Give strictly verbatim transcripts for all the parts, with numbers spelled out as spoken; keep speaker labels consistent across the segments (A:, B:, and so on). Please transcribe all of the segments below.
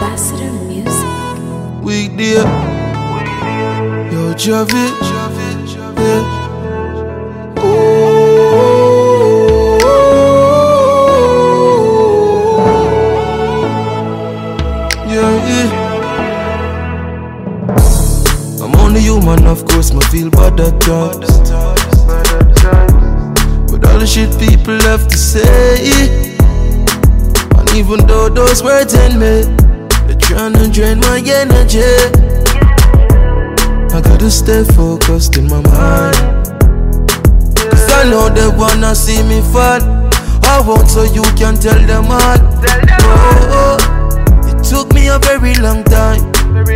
A: Ambassador Music.
B: Weekday, yo, Javi, yeah. Yeah, yeah. I'm only human, of course, I feel bad at times. With all the shit people have to say, and even though those words ain't me, they're trying to drain my energy. I gotta stay focused in my mind, cause I know they wanna see me fall. I won't, so you can tell them all. Oh, oh. It took me a very long time.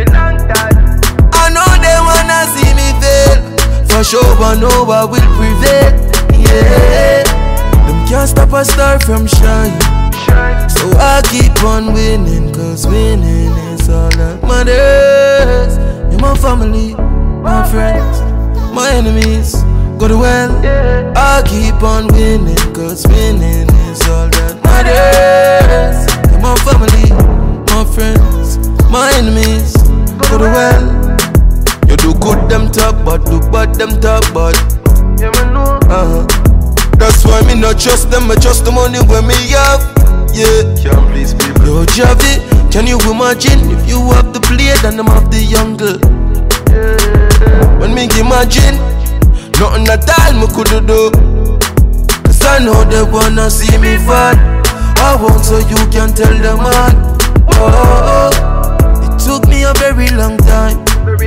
B: I know they wanna see me fail. For sure I know I will prevail. Yeah, them can't stop a star from shining. So I keep on winning, cause winning is all that matters. You're my family, my friends, my enemies, go to well. I keep on winning, cause winning is all that matters. You're my family, my friends, my enemies, go to well. You do good, them talk bad, do bad, them talk bad. Uh-huh. That's why me not trust them, I trust the money when me have. Yeah, can't please people. Yo, Javi, can you imagine if you have the blade and I'm have the jungle? When me imagine, nothing at all me could do. Cause I know they wanna see me fall. I won't, so you can tell them all. Oh, oh, oh. It took me a very long time.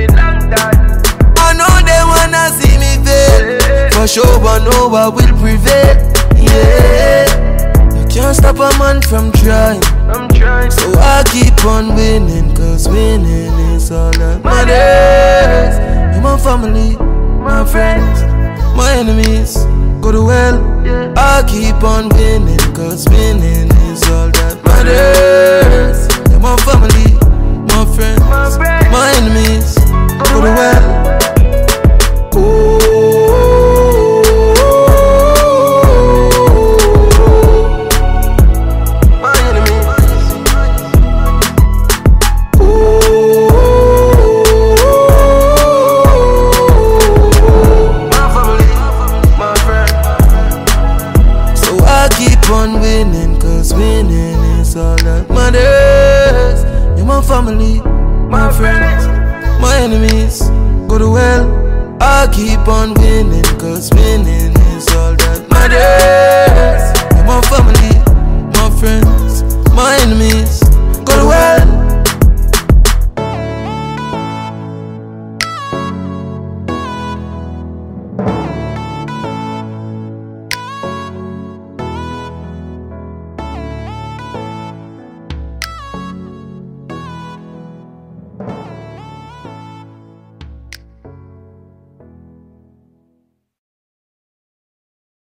B: I know they wanna see me fail. For sure I know I will prevail. Yeah, you can't stop a man from trying. I'm trying. So I keep on winning, cause winning is all that matters. You're my family, my friends, my enemies, go to well. I keep on winning, cause winning is all that matters. You're my family, my friends, my enemies, go to well. On winning, cause winning is all that matters. You're my family, my friends, my enemies, go to well. I keep on winning, cause winning is all that matters.